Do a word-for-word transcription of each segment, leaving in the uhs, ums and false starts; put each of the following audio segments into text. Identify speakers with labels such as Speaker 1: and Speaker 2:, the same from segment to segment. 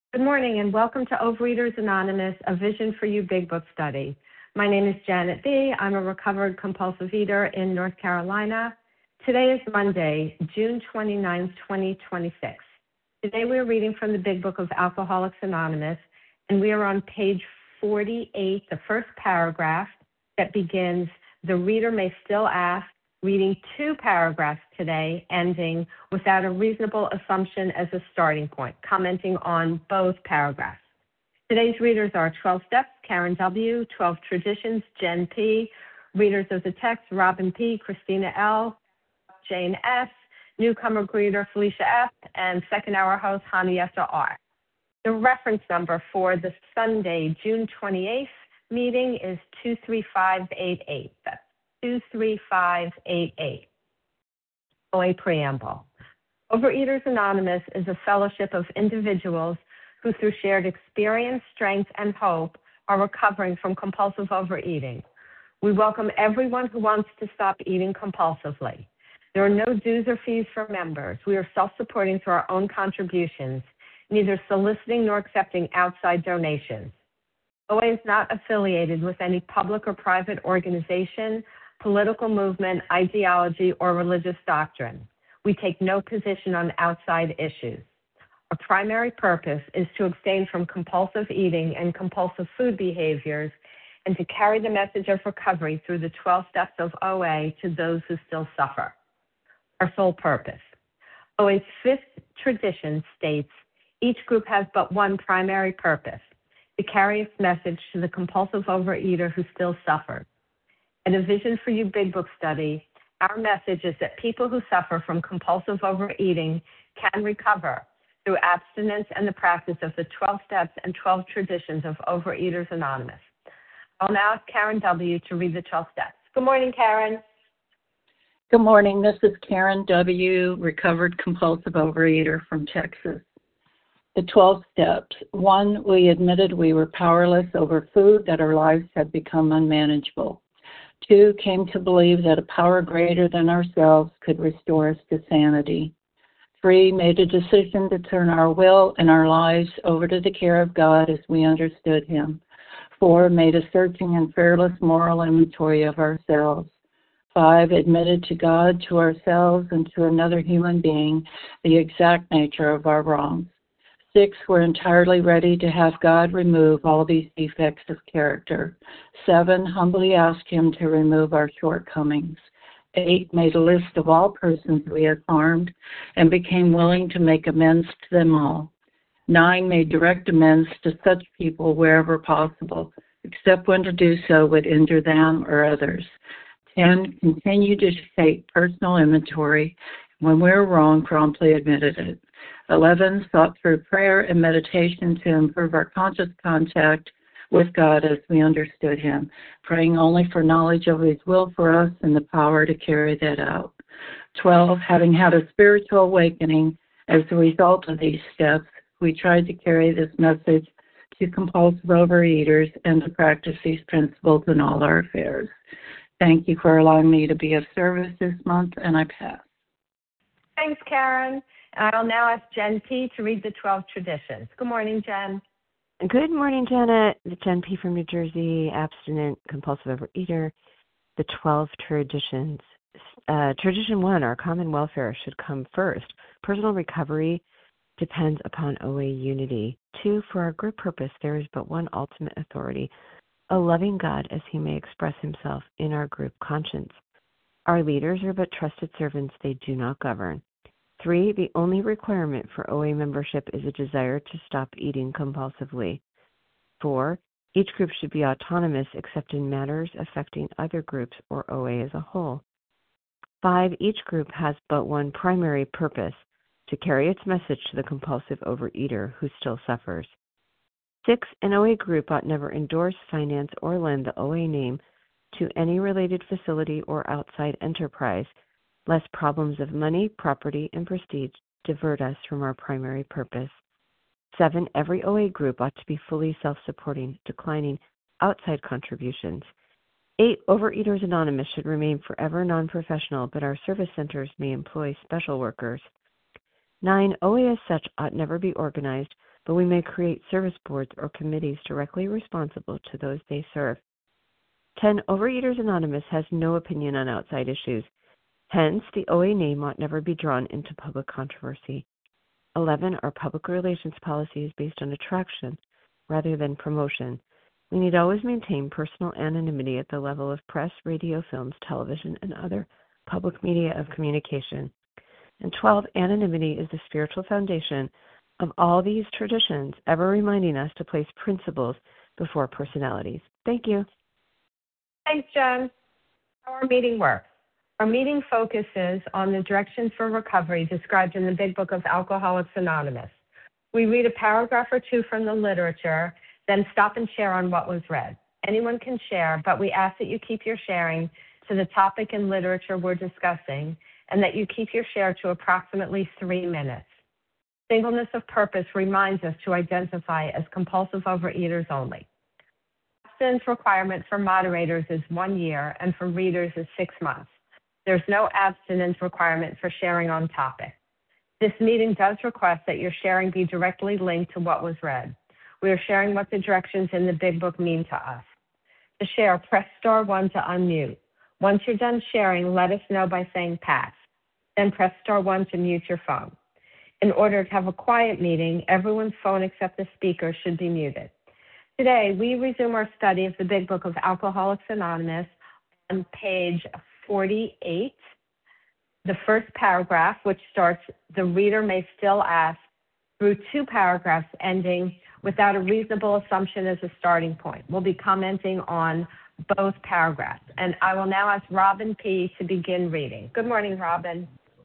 Speaker 1: Good morning and welcome to Overeaters Anonymous, a Vision for You Big Book study. My name is Janet B. I'm a recovered compulsive eater in North Carolina. Today is Monday, June twenty-ninth, twenty twenty-six. Today we are reading from the Big Book of Alcoholics Anonymous, and we are on page forty-eight, the first paragraph that begins, "The reader may still ask," reading two paragraphs today, ending without a reasonable assumption as a starting point, commenting on both paragraphs. Today's readers are twelve Steps, Karen W., twelve Traditions, Jen P., readers of the text, Robin P., Christina L., Jane S., newcomer greeter, Felicia F., and second hour host, Haniessa R. The reference number for the Sunday, June twenty-eighth meeting is two three five eight eight. That's two three five eight eight. O A Preamble. Overeaters Anonymous is a fellowship of individuals who, through shared experience, strength, and hope, are recovering from compulsive overeating. We welcome everyone who wants to stop eating compulsively. There are no dues or fees for members. We are self-supporting through our own contributions, neither soliciting nor accepting outside donations. O A is not affiliated with any public or private organization, political movement, ideology, or religious doctrine. We take no position on outside issues. Our primary purpose is to abstain from compulsive eating and compulsive food behaviors and to carry the message of recovery through the twelve steps of O A to those who still suffer. Our sole purpose. O A's fifth tradition states, each group has but one primary purpose, to carry its message to the compulsive overeater who still suffers. At a Vision for You Big Book study, our message is that people who suffer from compulsive overeating can recover through abstinence and the practice of the twelve steps and twelve traditions of Overeaters Anonymous. I'll now ask Karen W. to read the twelve steps. Good morning, Karen.
Speaker 2: Good morning. This is Karen W., recovered compulsive overeater from Texas. The twelve steps. One, we admitted we were powerless over food, that our lives had become unmanageable. Two, came to believe that a power greater than ourselves could restore us to sanity. Three, made a decision to turn our will and our lives over to the care of God as we understood Him. Four, made a searching and fearless moral inventory of ourselves. Five, admitted to God, to ourselves, and to another human being the exact nature of our wrongs. Six, we're entirely ready to have God remove all these defects of character. Seven, humbly ask Him to remove our shortcomings. Eight, made a list of all persons we had harmed and became willing to make amends to them all. Nine, made direct amends to such people wherever possible, except when to do so would injure them or others. Ten, continued to take personal inventory. When we were wrong, promptly admitted it. Eleven, sought through prayer and meditation to improve our conscious contact with God as we understood Him, praying only for knowledge of His will for us and the power to carry that out. Twelve, having had a spiritual awakening as a result of these steps, we tried to carry this message to compulsive overeaters and to practice these principles in all our affairs. Thank you for allowing me to be of service this month, and I pass.
Speaker 1: Thanks, Karen. I'll now ask Jen P. to read the twelve traditions. Good morning, Jen.
Speaker 3: Good morning, Janet. Jen P. from New Jersey, abstinent, compulsive overeater. The twelve traditions. Uh, tradition one, our common welfare should come first. Personal recovery depends upon O A unity. Two, for our group purpose, there is but one ultimate authority, a loving God as He may express Himself in our group conscience. Our leaders are but trusted servants, they do not govern. Three, the only requirement for O A membership is a desire to stop eating compulsively. Four, each group should be autonomous except in matters affecting other groups or O A as a whole. Five, each group has but one primary purpose, to carry its message to the compulsive overeater who still suffers. Six, an O A group ought never endorse, finance, or lend the O A name to any related facility or outside enterprise, lest problems of money, property, and prestige divert us from our primary purpose. Seven, every O A group ought to be fully self-supporting, declining outside contributions. Eight, Overeaters Anonymous should remain forever non-professional, but our service centers may employ special workers. Nine, O A as such ought never be organized, but we may create service boards or committees directly responsible to those they serve. ten. Overeaters Anonymous has no opinion on outside issues. Hence, the O A name ought never be drawn into public controversy. eleven. Our public relations policy is based on attraction rather than promotion. We need always maintain personal anonymity at the level of press, radio, films, television, and other public media of communication. And twelve. Anonymity is the spiritual foundation of all these traditions, ever reminding us to place principles before personalities. Thank you.
Speaker 1: Thanks, Jen. How our meeting works. Our meeting focuses on the directions for recovery described in the Big Book of Alcoholics Anonymous. We read a paragraph or two from the literature, then stop and share on what was read. Anyone can share, but we ask that you keep your sharing to the topic and literature we're discussing, and that you keep your share to approximately three minutes. Singleness of purpose reminds us to identify as compulsive overeaters only. Abstinence requirement for moderators is one year, and for readers is six months. There's no abstinence requirement for sharing on topic. This meeting does request that your sharing be directly linked to what was read. We are sharing what the directions in the Big Book mean to us. To share, press star one to unmute. Once you're done sharing, let us know by saying pass. Then press star one to mute your phone. In order to have a quiet meeting, everyone's phone except the speaker should be muted. Today, we resume our study of the Big Book of Alcoholics Anonymous on page forty-eight. The first paragraph, which starts, the reader may still ask, through two paragraphs ending without a reasonable assumption as a starting point. We'll be commenting on both paragraphs. And I will now ask Robin P. to begin reading. Good morning, Robin.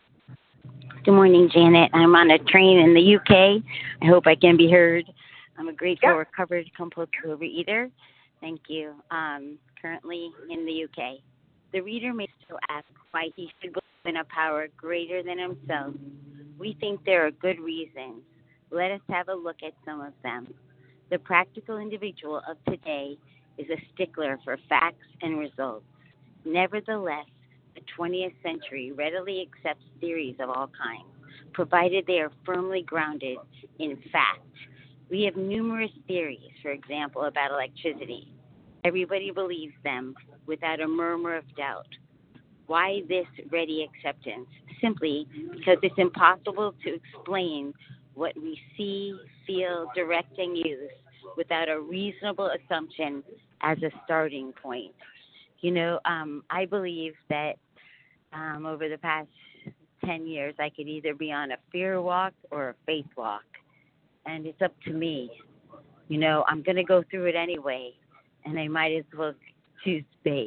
Speaker 4: Good morning, Janet. I'm on a train in the U K. I hope I can be heard. I'm a grateful yep. recovered compulsive overeater. Thank you. Um, currently in the U K. The reader may still ask why he should believe in a power greater than himself. We think there are good reasons. Let us have a look at some of them. The practical individual of today is a stickler for facts and results. Nevertheless, the twentieth century readily accepts theories of all kinds, provided they are firmly grounded in fact. We have numerous theories, for example, about electricity. Everybody believes them without a murmur of doubt. Why this ready acceptance? Simply because it's impossible to explain what we see, feel, direct, and use without a reasonable assumption as a starting point. You know, um, I believe that um, over the past ten years, I could either be on a fear walk or a faith walk. And it's up to me. You know, I'm going to go through it anyway, and I might as well choose faith.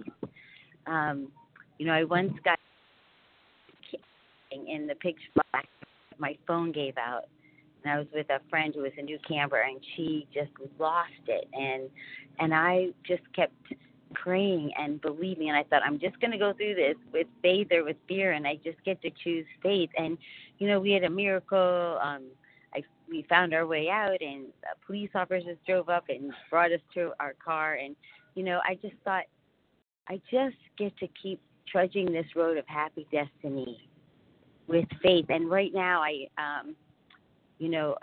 Speaker 4: Um, you know, I once got in the pitch black. My phone gave out, and I was with a friend who was a new camper, and she just lost it. And and I just kept praying and believing, and I thought, I'm just going to go through this with faith or with fear, and I just get to choose faith. And, you know, we had a miracle. Um, I, we found our way out, and uh, police officers drove up and brought us to our car. And, you know, I just thought, I just get to keep trudging this road of happy destiny with faith. And right now, I, um, you know,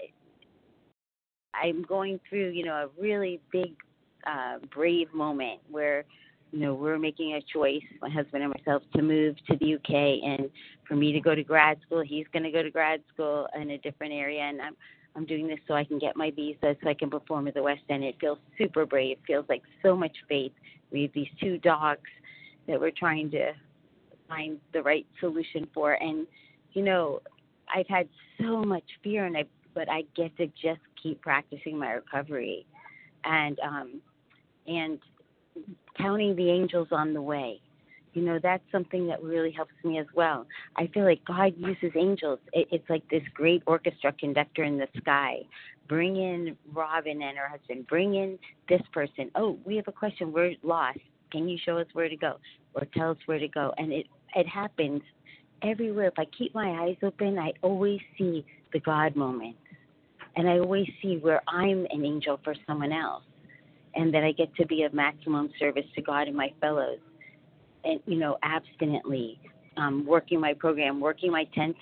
Speaker 4: I'm going through, you know, a really big, uh, brave moment where, you know, we're making a choice, my husband and myself, to move to the U K, and for me to go to grad school. He's going to go to grad school in a different area, and I'm I'm doing this so I can get my visa so I can perform at the West End. It feels super brave. It feels like so much faith. We have these two dogs that we're trying to find the right solution for, and you know, I've had so much fear, and I but I get to just keep practicing my recovery, and um, and counting the angels on the way. You know, that's something that really helps me as well. I feel like God uses angels. It, it's like this great orchestra conductor in the sky. Bring in Robin and her husband. Bring in this person. Oh, we have a question. We're lost. Can you show us where to go? Or tell us where to go? And it, it happens everywhere. If I keep my eyes open, I always see the God moment. And I always see where I'm an angel for someone else, and that I get to be of maximum service to God and my fellows. And, you know, abstinently, um, working my program, working my ten steps,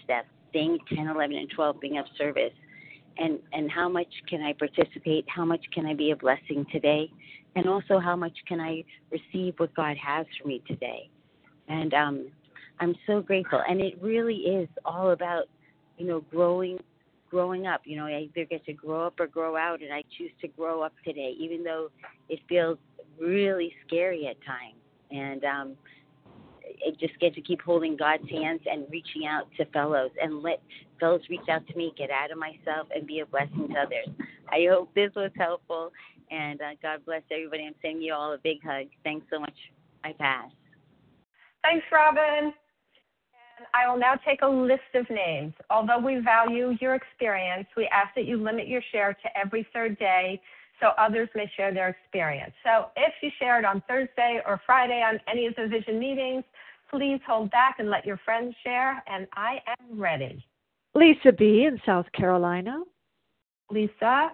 Speaker 4: staying ten, eleven, and twelve, being of service. And, and how much can I participate? How much can I be a blessing today? And also how much can I receive what God has for me today? And um, I'm so grateful. And it really is all about, you know, growing growing up. You know, I either get to grow up or grow out, and I choose to grow up today, even though it feels really scary at times. And um, I just get to keep holding God's hands and reaching out to fellows, and let fellows reach out to me, get out of myself, and be a blessing to others. I hope this was helpful, and uh, God bless everybody. I'm sending you all a big hug. Thanks so much. I pass.
Speaker 1: Thanks, Robin. And I will now take a list of names. Although we value your experience, we ask that you limit your share to every third day so others may share their experience. So if you shared on Thursday or Friday on any of the Vision meetings, please hold back and let your friends share, and I am ready.
Speaker 5: Lisa B. in South Carolina.
Speaker 1: Lisa.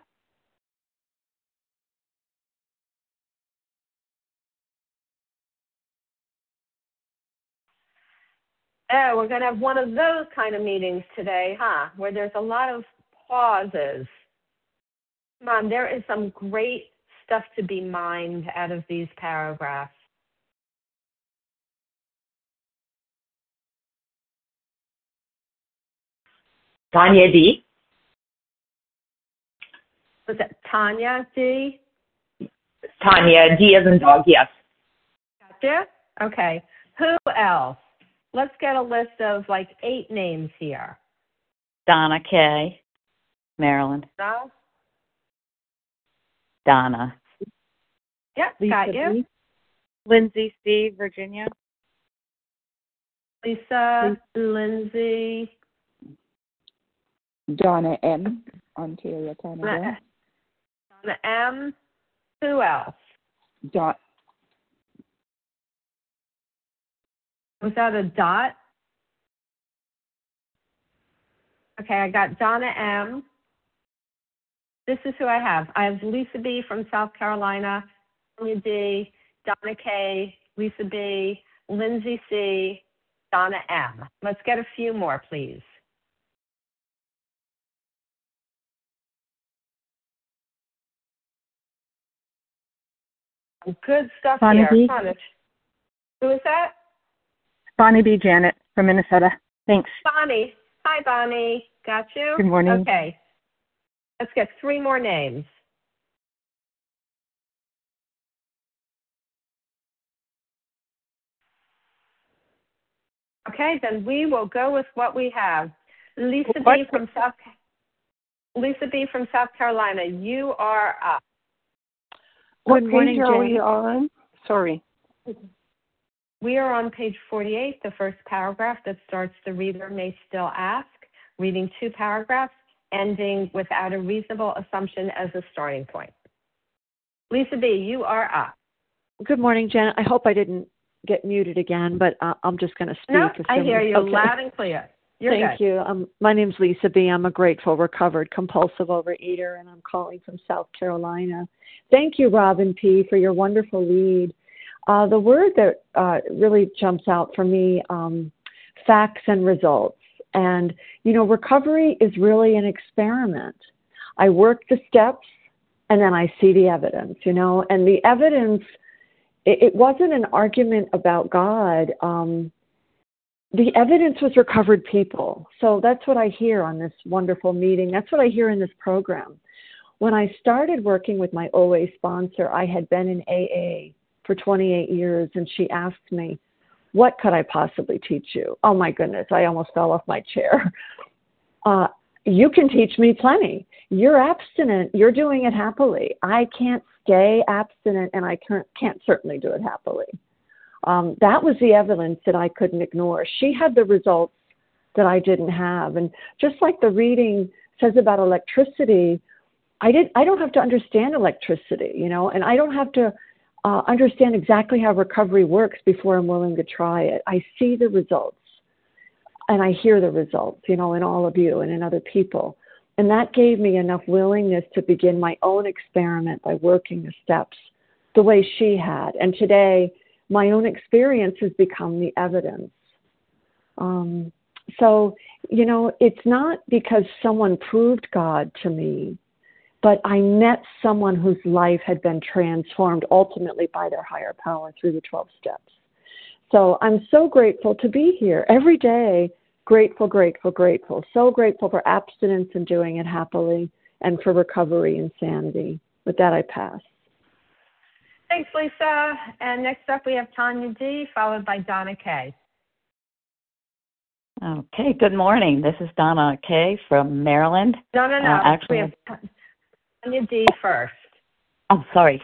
Speaker 1: Oh, we're going to have one of those kind of meetings today, huh, where there's a lot of pauses. Come on, there is some great stuff to be mined out of these paragraphs.
Speaker 6: Tanya D.
Speaker 1: Was it Tanya D?
Speaker 6: Tanya D as in dog, yes.
Speaker 1: Gotcha. Okay. Who else? Let's get a list of like eight names here.
Speaker 7: Donna K. Maryland.
Speaker 1: No?
Speaker 7: Donna.
Speaker 1: Yep,
Speaker 5: Lisa
Speaker 1: got you.
Speaker 5: B.
Speaker 8: Lindsay C., Virginia.
Speaker 1: Lisa, Lindsay.
Speaker 9: Donna M., Ontario, Canada.
Speaker 1: Donna M. Who else?
Speaker 9: Don-
Speaker 1: Was that a dot? Okay, I got Donna M. This is who I have. I have Lisa B. from South Carolina, Tanya D., Donna K., Lisa B., Lindsay C., Donna M. Let's get a few more, please. Good stuff
Speaker 8: Bonnie
Speaker 1: here.
Speaker 8: B.
Speaker 1: Fun. Who is that?
Speaker 8: Bonnie B. Janet from Minnesota. Thanks.
Speaker 1: Bonnie. Hi, Bonnie. Got you?
Speaker 8: Good morning.
Speaker 1: Okay. Let's get three more names. Okay, then we will go with what we have. Lisa
Speaker 8: What?
Speaker 1: B. from South Lisa B. from South Carolina, you are up.
Speaker 5: Good
Speaker 10: What
Speaker 5: morning,
Speaker 10: page are
Speaker 5: Jane.
Speaker 10: we on? Sorry.
Speaker 1: We are on page forty-eight, the first paragraph that starts, "The reader may still ask," reading two paragraphs, ending "without a reasonable assumption" as a starting point. Lisa B., you are up.
Speaker 5: Good morning, Janet. I hope I didn't get muted again, but uh, I'm just going to speak.
Speaker 1: No, I hear you
Speaker 5: okay.
Speaker 1: loud and clear. You're
Speaker 5: Thank
Speaker 1: good.
Speaker 5: you. Um, my name's Lisa B. I'm a grateful, recovered, compulsive overeater, and I'm calling from South Carolina. Thank you, Robin P., for your wonderful lead. Uh, the word that uh, really jumps out for me, um, facts and results. And, you know, recovery is really an experiment. I work the steps, and then I see the evidence, you know, and the evidence, it, it wasn't an argument about God. Um, the evidence was recovered people. So that's what I hear on this wonderful meeting. That's what I hear in this program. When I started working with my O A sponsor, I had been in A A for twenty-eight years, and she asked me, what could I possibly teach you? Oh, my goodness, I almost fell off my chair. Uh, you can teach me plenty. You're abstinent. You're doing it happily. I can't stay abstinent, and I can't, can't certainly do it happily. Um, that was the evidence that I couldn't ignore. She had the results that I didn't have. And just like the reading says about electricity, I did. I don't have to understand electricity, you know, and I don't have to uh, understand exactly how recovery works before I'm willing to try it. I see the results, and I hear the results, you know, in all of you and in other people. And that gave me enough willingness to begin my own experiment by working the steps the way she had. And today, my own experience has become the evidence. Um, so, you know, it's not because someone proved God to me, but I met someone whose life had been transformed ultimately by their higher power through the twelve steps. So I'm so grateful to be here every day. Grateful, grateful, grateful. So grateful for abstinence and doing it happily, and for recovery and sanity. With that, I pass.
Speaker 1: Thanks, Lisa. And next up, we have Tanya D., followed by Donna K.
Speaker 7: Okay, good morning. This is Donna K. from Maryland.
Speaker 1: No, no, no.
Speaker 7: Uh, actually,
Speaker 1: we have Tanya D. first.
Speaker 7: Oh, sorry.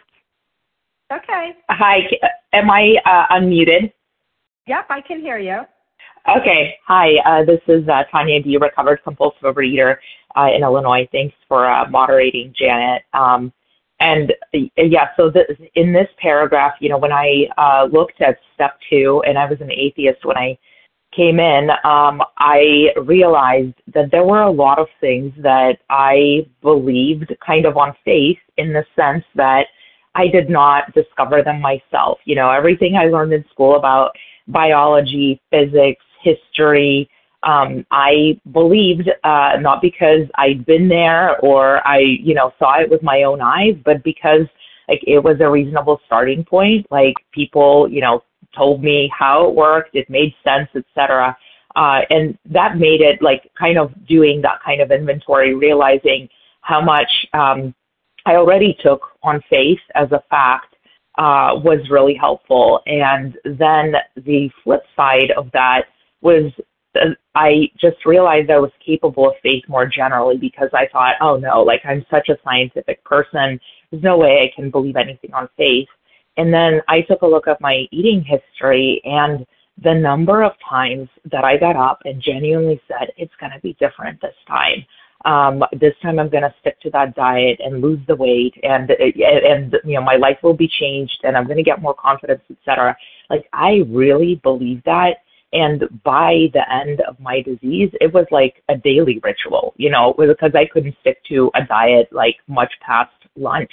Speaker 1: Okay.
Speaker 6: Hi, am I uh, unmuted?
Speaker 1: Yep, I can hear you.
Speaker 6: Okay. Hi, uh, this is uh, Tanya D., recovered compulsive overeater uh, in Illinois. Thanks for uh, moderating, Janet. Um, and uh, yeah, so this, in this paragraph, you know, when I uh, looked at step two, and I was an atheist when I came in, um, I realized that there were a lot of things that I believed kind of on faith, in the sense that I did not discover them myself. You know, everything I learned in school about biology, physics, history, um, I believed, uh, not because I'd been there or I, you know, saw it with my own eyes, but because like it was a reasonable starting point. Like people, you know, told me how it worked, it made sense, et cetera. Uh, and that made it like kind of doing that kind of inventory, realizing how much um, I already took on faith as a fact uh, was really helpful. And then the flip side of that was uh, I just realized I was capable of faith more generally, because I thought, oh no, like I'm such a scientific person. There's no way I can believe anything on faith. And then I took a look at my eating history, and the number of times that I got up and genuinely said, it's going to be different this time. Um, this time I'm going to stick to that diet and lose the weight, and, and, you know, my life will be changed, and I'm going to get more confidence, et cetera. Like, I really believe that. And by the end of my disease, it was like a daily ritual, you know, because I couldn't stick to a diet like much past lunch.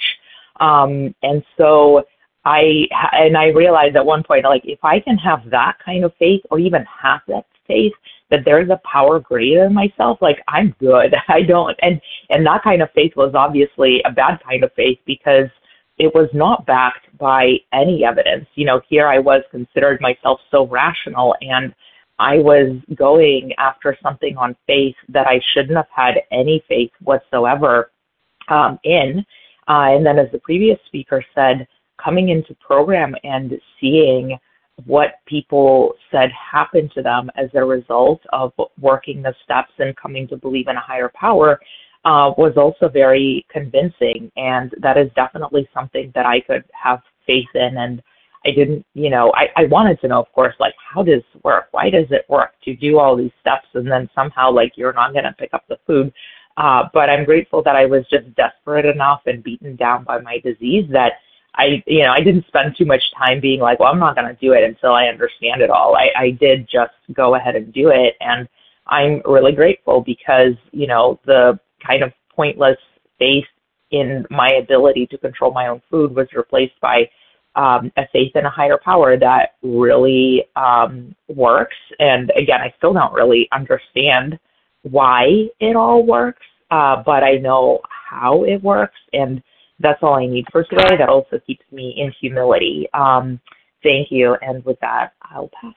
Speaker 6: Um, and so I, and I realized at one point, like, if I can have that kind of faith, or even half that faith, that there's a power greater than myself, like, I'm good. I don't, and, and that kind of faith was obviously a bad kind of faith, because it was not backed by any evidence. You know, here I was considered myself so rational, and I was going after something on faith that I shouldn't have had any faith whatsoever um, in. Uh, and then, as the previous speaker said, coming into program and seeing what people said happened to them as a result of working the steps and coming to believe in a higher power uh, was also very convincing. And that is definitely something that I could have faith in. And I didn't, you know, I, I wanted to know, of course, like, how does this work? Why does it work to do all these steps and then somehow, like, you're not going to pick up the food? Uh, but I'm grateful that I was just desperate enough and beaten down by my disease that I, you know, I didn't spend too much time being like, well, I'm not going to do it until I understand it all. I, I did just go ahead and do it. And I'm really grateful, because, you know, the kind of pointless faith in my ability to control my own food was replaced by um, a faith in a higher power that really um, works. And again, I still don't really understand why it all works, uh, but I know how it works. And that's all I need for today. That also keeps me in humility. Um, thank you. And with that, I'll pass.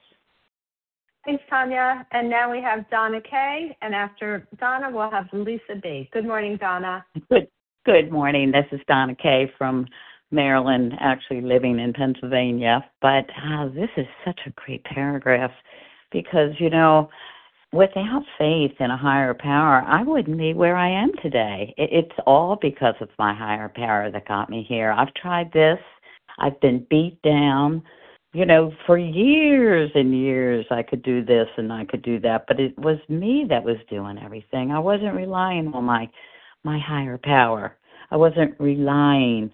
Speaker 1: Thanks, Tanya. And now we have Donna K. And after Donna, we'll have Lisa B. Good morning, Donna.
Speaker 7: Good, good morning. This is Donna K. from Maryland, actually living in Pennsylvania. But uh, this is such a great paragraph, because, you know, without faith in a higher power, I wouldn't be where I am today. It's all because of my higher power that got me here. I've tried this. I've been beat down. You know, for years and years, I could do this and I could do that, but it was me that was doing everything. I wasn't relying on my my higher power. I wasn't relying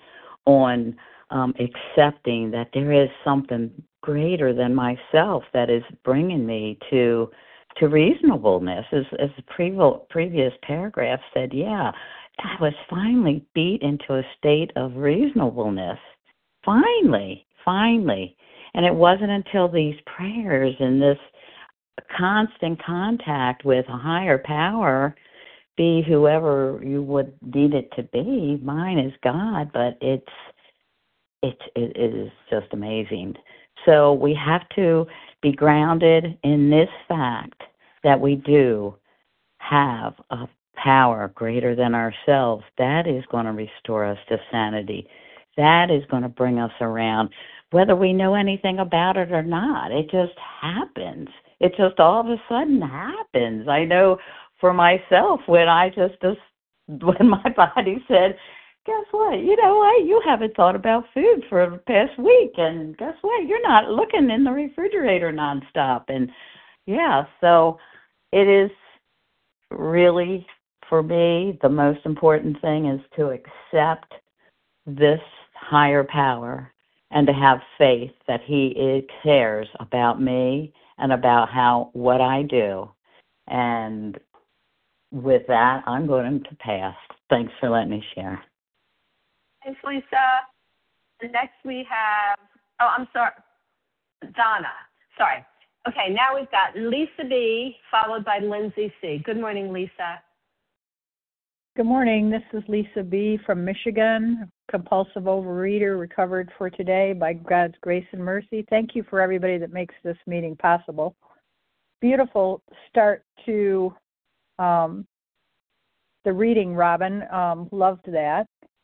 Speaker 7: on um, accepting that there is something greater than myself that is bringing me to to reasonableness. As, as the previous, previous paragraph said, yeah, I was finally beat into a state of reasonableness. Finally, finally. And it wasn't until these prayers and this constant contact with a higher power, be whoever you would need it to be. Mine is God, but it's it, it is just amazing. So we have to be grounded in this fact that we do have a power greater than ourselves. That is going to restore us to sanity. That is going to bring us around, whether we know anything about it or not. It just happens. It just all of a sudden happens. I know for myself when I just, just when my body said, guess what? You know what? You haven't thought about food for the past week, and guess what? You're not looking in the refrigerator nonstop. And yeah, so it is really, for me, the most important thing is to accept this higher power and to have faith that he cares about me and about how what I do. And with that, I'm going to pass. Thanks for letting me share.
Speaker 1: Thanks, Lisa. And next we have, oh, I'm sorry, Donna. Sorry. Okay, now we've got Lisa B. followed by Lindsay C. Good morning, Lisa.
Speaker 10: Good morning. This is Lisa B. from Michigan, compulsive overeater, recovered for today by God's grace and mercy. Thank you for everybody that makes this meeting possible. Beautiful start to um, the reading, Robin. Um, loved that.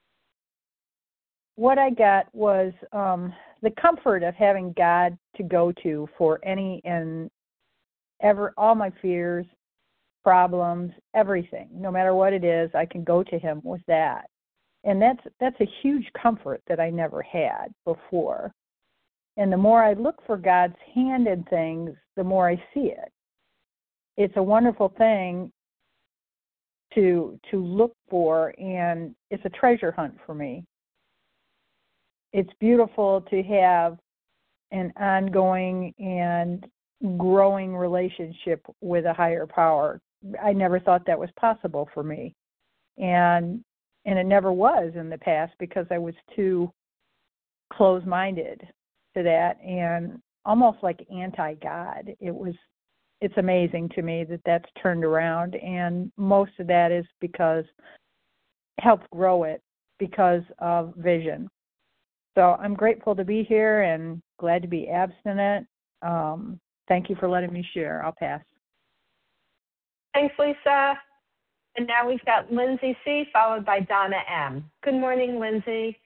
Speaker 10: What I got was um, the comfort of having God to go to for any and ever all my fears, problems, everything. No matter what it is, I can go to him with that. And that's that's a huge comfort that I never had before. And the more I look for God's hand in things, the more I see it. It's a wonderful thing to to look for, and it's a treasure hunt for me. It's beautiful to have an ongoing and growing relationship with a higher power. I never thought that was possible for me. And and it never was in the past because I was too close-minded to that and almost like anti-God. It was it's amazing to me that that's turned around, and most of that is because helped grow it because of vision. So I'm grateful to be here and glad to be abstinent. Um, thank you for letting me share. I'll pass.
Speaker 1: Thanks, Lisa. And now we've got Lindsay C. followed by Donna M. Good morning, Lindsay.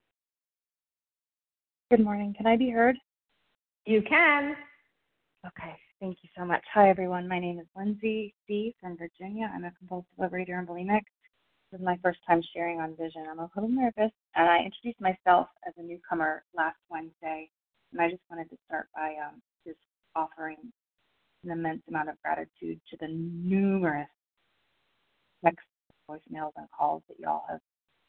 Speaker 11: Good morning. Can I be heard?
Speaker 1: You can.
Speaker 11: Okay. Thank you so much. Hi, everyone. My name is Lindsay C. from Virginia. I'm a compulsive overeater and bulimic. This is my first time sharing on vision. I'm a little nervous, and I introduced myself as a newcomer last Wednesday, and I just wanted to start by um, just offering an immense amount of gratitude to the numerous texts, voicemails, and calls that y'all have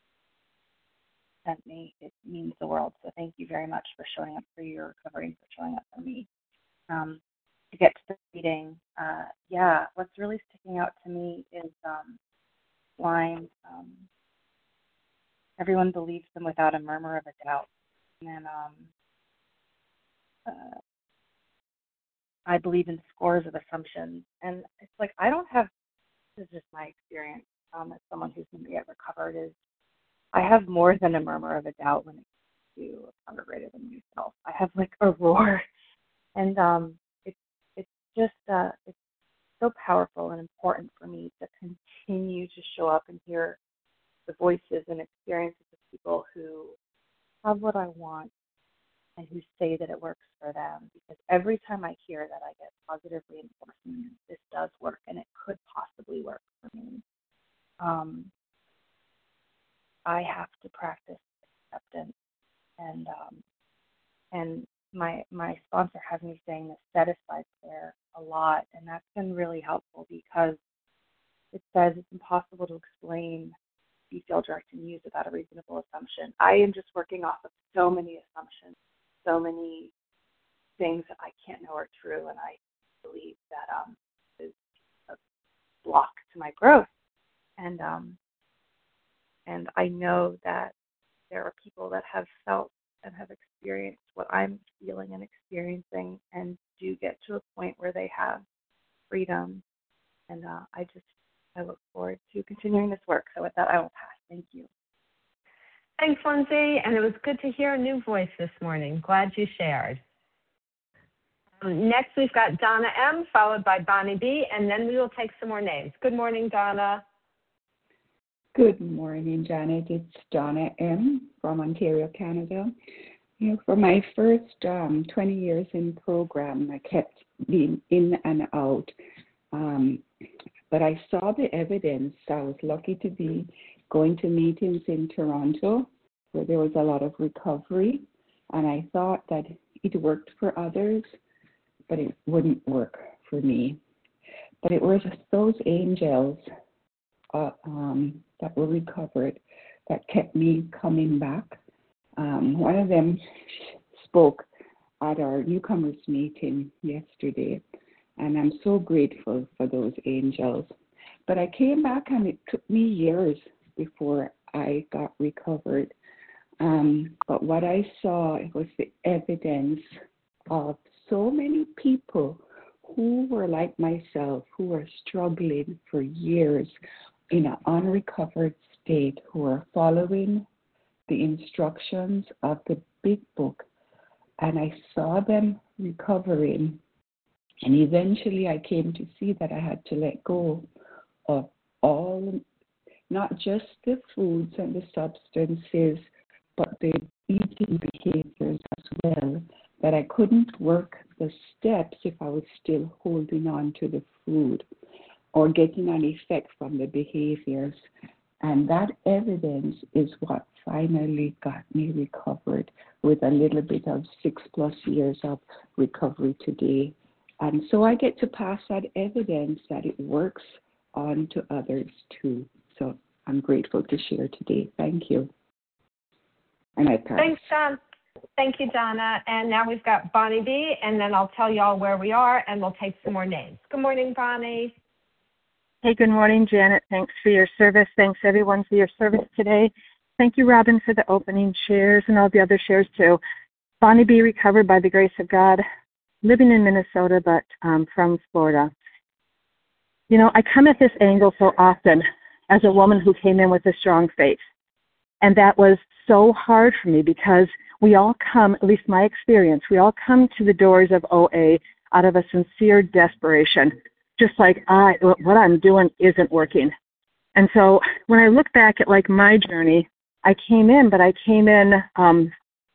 Speaker 11: sent me. It means the world, so thank you very much for showing up for your recovery and for showing up for me. Um, to get to the reading, uh, yeah, what's really sticking out to me is um, line, um, everyone believes them without a murmur of a doubt. And then um, uh, I believe in scores of assumptions. And it's like, I don't have, this is just my experience um, as someone who's going to get recovered, is I have more than a murmur of a doubt when it comes to a power greater than myself. I have like a roar. And um, it's it's just, uh, it's so powerful and important for me to continue to show up and hear the voices and experiences of people who have what I want and who say that it works for them. Because every time I hear that, I get positive reinforcement. This does work, and it could possibly work for me. Um, I have to practice acceptance, and um, and my my sponsor has me saying the set aside prayer a lot, and that's been really helpful because it says it's impossible to explain, be feel direct and use without a reasonable assumption. I am just working off of so many assumptions, so many things that I can't know are true, and I believe that um, is a block to my growth. And um, and I know that there are people that have felt and have experienced what I'm feeling and experiencing, and do get to a point where they have freedom. And uh, I just, I look forward to continuing this work. So with that, I will pass. Thank you.
Speaker 1: Thanks, Lindsay. And it was good to hear a new voice this morning. Glad you shared. Um, next, we've got Donna M., followed by Bonnie B., and then we will take some more names. Good morning, Donna.
Speaker 9: Good morning, Janet. It's Donna M. from Ontario, Canada. You know, for my first um, twenty years in program, I kept being in and out. Um, but I saw the evidence. I was lucky to be going to meetings in Toronto where there was a lot of recovery. And I thought that it worked for others, but it wouldn't work for me. But it was those angels uh, um, that were recovered that kept me coming back. Um, one of them spoke at our newcomers meeting yesterday, and I'm so grateful for those angels. But I came back, and it took me years before I got recovered. Um, but what I saw was the evidence of so many people who were like myself, who were struggling for years in an unrecovered state, who are following the instructions of the big book, and I saw them recovering. And eventually I came to see that I had to let go of all, not just the foods and the substances, but the eating behaviors as well, that I couldn't work the steps if I was still holding on to the food or getting an effect from the behaviors. And that evidence is what finally got me recovered with a little bit of six plus years of recovery today. And so I get to pass that evidence that it works on to others too. So I'm grateful to share today. Thank you. And I pass.
Speaker 1: Thanks, John. Thank you, Donna. And now we've got Bonnie B., and then I'll tell you all where we are, and we'll take some more names. Good morning, Bonnie.
Speaker 8: Hey, good morning, Janet. Thanks for your service. Thanks, everyone, for your service today. Thank you, Robin, for the opening shares and all the other shares, too. Bonnie B., recovered by the grace of God, living in Minnesota, but um, from Florida. You know, I come at this angle so often as a woman who came in with a strong faith. And that was so hard for me because we all come, at least my experience, we all come to the doors of O A out of a sincere desperation, just like, I, what I'm doing isn't working. And so when I look back at, like, my journey, I came in, but I came in, um,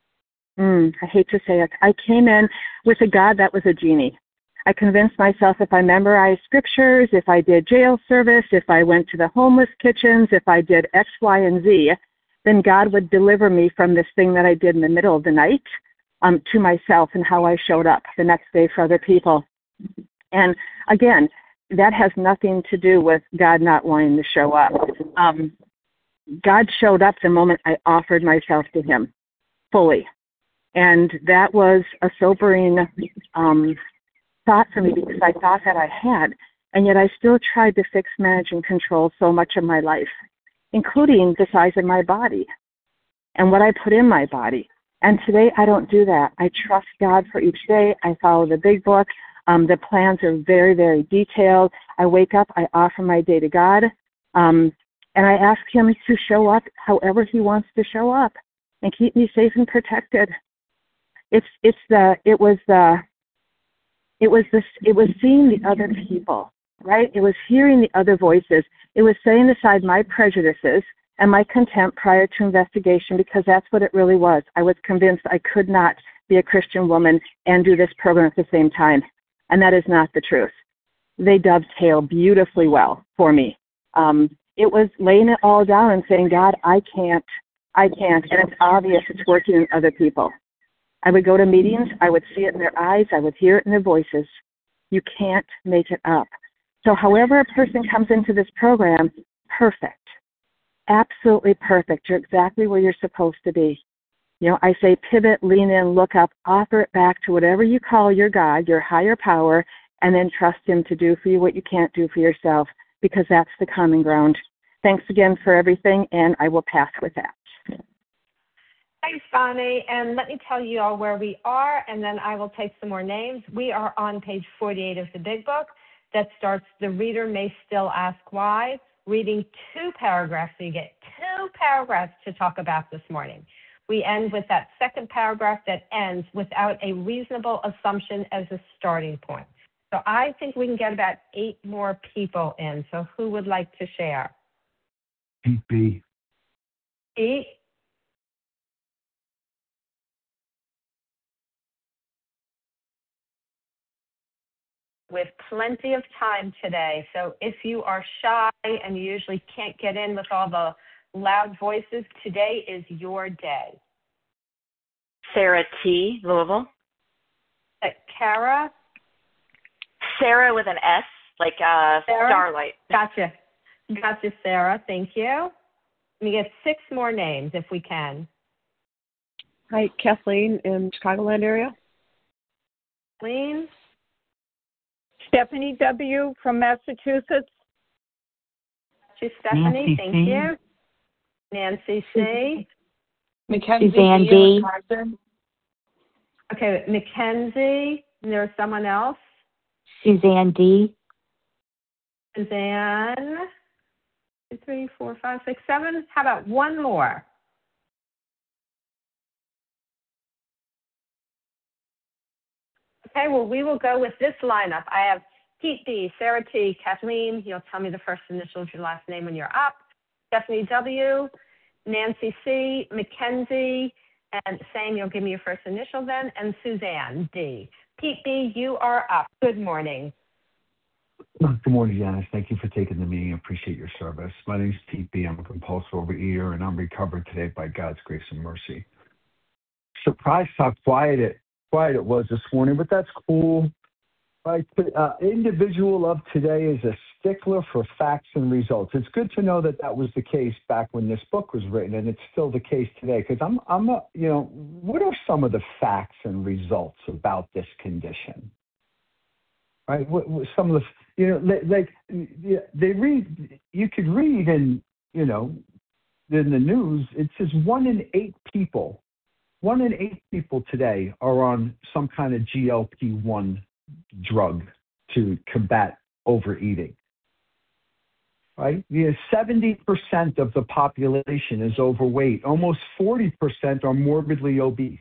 Speaker 8: mm, I hate to say it, I came in with a God that was a genie. I convinced myself if I memorized scriptures, if I did jail service, if I went to the homeless kitchens, if I did X, Y, and Z, then God would deliver me from this thing that I did in the middle of the night um, to myself and how I showed up the next day for other people. And again, that has nothing to do with God not wanting to show up. Um, God showed up the moment I offered myself to him fully. And that was a sobering um, thought for me because I thought that I had. And yet I still tried to fix, manage, and control so much of my life, including the size of my body and what I put in my body. And today I don't do that. I trust God for each day. I follow the big book. Um, the plans are very, very detailed. I wake up, I offer my day to God, um, and I ask him to show up however he wants to show up and keep me safe and protected. It's it's the it was the it was this it was seeing the other people, right? It was hearing the other voices. It was setting aside my prejudices and my contempt prior to investigation, because that's what it really was. I was convinced I could not be a Christian woman and do this program at the same time. And that is not the truth. They dovetail beautifully well for me. Um, it was laying it all down and saying, God, I can't, I can't. And it's obvious it's working in other people. I would go to meetings. I would see it in their eyes. I would hear it in their voices. You can't make it up. So however a person comes into this program, perfect. Absolutely perfect. You're exactly where you're supposed to be. You know, I say pivot, lean in, look up, offer it back to whatever you call your God, your higher power, and then trust him to do for you what you can't do for yourself, because that's the common ground. Thanks again for everything, and I will pass with that.
Speaker 1: Thanks, Bonnie. And let me tell you all where we are, and then I will take some more names. We are on page forty-eight of the Big Book. that starts, the reader may still ask why, reading two paragraphs, so you get two paragraphs to talk about this morning. We end with that second paragraph that ends without a reasonable assumption as a starting point. So I think we can get about eight more people in. So who would like to share?
Speaker 12: Pete B.
Speaker 1: Pete? With plenty of time today. So if you are shy and you usually can't get in with all the loud voices, today is your day.
Speaker 13: Sarah T., Louisville.
Speaker 1: Uh, Kara?
Speaker 13: Sarah with an S, like uh,
Speaker 1: Sarah?
Speaker 13: Starlight.
Speaker 1: Gotcha. Gotcha, Sarah. Thank you. Let me get six more names if we can.
Speaker 14: Hi, Kathleen in Chicagoland area.
Speaker 1: Kathleen?
Speaker 10: Stephanie W. from Massachusetts.
Speaker 1: To Stephanie,
Speaker 7: Nancy
Speaker 1: thank
Speaker 7: C.
Speaker 1: you. Nancy C.
Speaker 2: Mackenzie
Speaker 4: Suzanne
Speaker 2: D.
Speaker 4: D.
Speaker 2: Wisconsin.
Speaker 1: Okay, Mackenzie. And there's someone else.
Speaker 4: Suzanne D.
Speaker 1: Suzanne. Two, three, four, five, six, seven. How about one more? Okay, well, we will go with this lineup. I have Pete D, Sarah T, Kathleen. You'll tell me the first initial of your last name when you're up. Stephanie W, Nancy C, Mackenzie, and Sam, you'll give me your first initial then, and Suzanne D. Pete D, you are up. Good morning.
Speaker 12: Good morning, Janice. Thank you for taking the meeting. I appreciate your service. My name is Pete B. I'm a compulsive overeater, and I'm recovered today by God's grace and mercy. Surprised how quiet it quiet it was this morning, but that's cool. Right? Uh, individual of today is a stickler for facts and results. It's good to know that that was the case back when this book was written, and it's still the case today. Because I'm, I'm, a, you know, what are some of the facts and results about this condition? Right? What, what, some of the, you know, like they read. You could read in, you know, in the news. It says one in eight people. One in eight people today are on some kind of G L P one drug to combat overeating. Right? Yeah, seventy percent of the population is overweight. Almost forty percent are morbidly obese.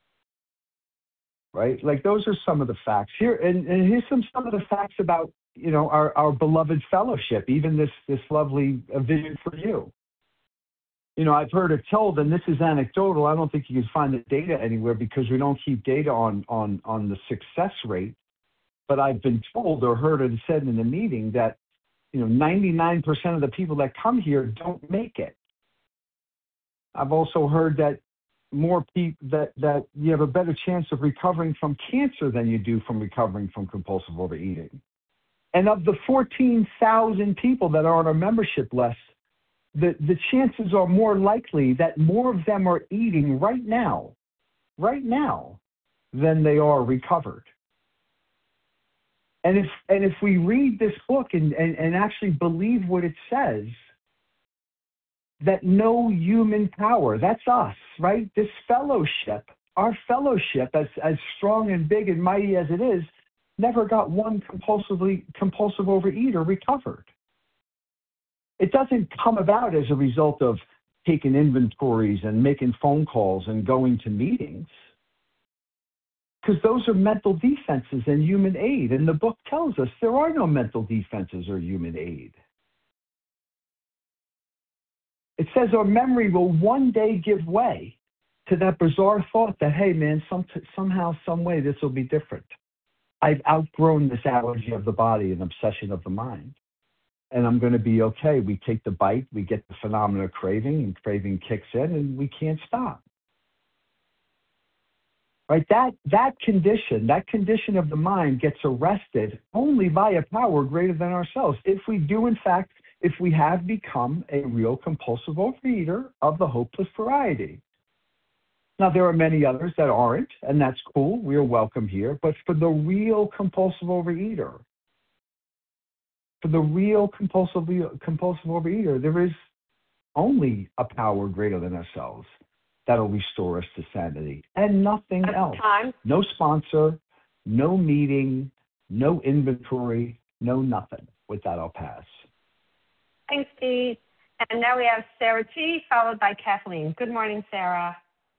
Speaker 12: Right? Like those are some of the facts here. And, and here's some, some of the facts about, you know, our, our beloved fellowship, even this, this lovely uh, vision for you. You know, I've heard it told, and this is anecdotal. I don't think you can find the data anywhere because we don't keep data on, on, on the success rate. But I've been told or heard it said in the meeting that, you know, ninety-nine percent of the people that come here don't make it. I've also heard that more people that, that you have a better chance of recovering from cancer than you do from recovering from compulsive overeating. And of the fourteen thousand people that are on our membership list, the, the chances are more likely that more of them are eating right now, right now, than they are recovered. And if and if we read this book and, and, and actually believe what it says, that no human power, that's us, right? This fellowship, our fellowship, as, as strong and big and mighty as it is, never got one compulsively compulsive overeater recovered. It doesn't come about as a result of taking inventories and making phone calls and going to meetings. Because those are mental defenses and human aid. And the book tells us there are no mental defenses or human aid. It says our memory will one day give way to that bizarre thought that, hey, man, some, somehow, some way, this will be different. I've outgrown this allergy of the body and obsession of the mind. And I'm going to be okay. We take the bite, we get the phenomenon of craving, and craving kicks in, and we can't stop. Right? That that condition, that condition of the mind gets arrested only by a power greater than ourselves. If we do, in fact, if we have become a real compulsive overeater of the hopeless variety. Now, there are many others that aren't, and that's cool. We are welcome here. But for the real compulsive overeater, for the real compulsive, compulsive overeater, there is only a power greater than ourselves that'll restore us to sanity, and nothing else.
Speaker 1: Time.
Speaker 12: No sponsor, no meeting, no inventory, know nothing. With that, I'll pass.
Speaker 1: Thanks, Pete. And now we have Sarah T, followed by Kathleen. Good morning, Sarah.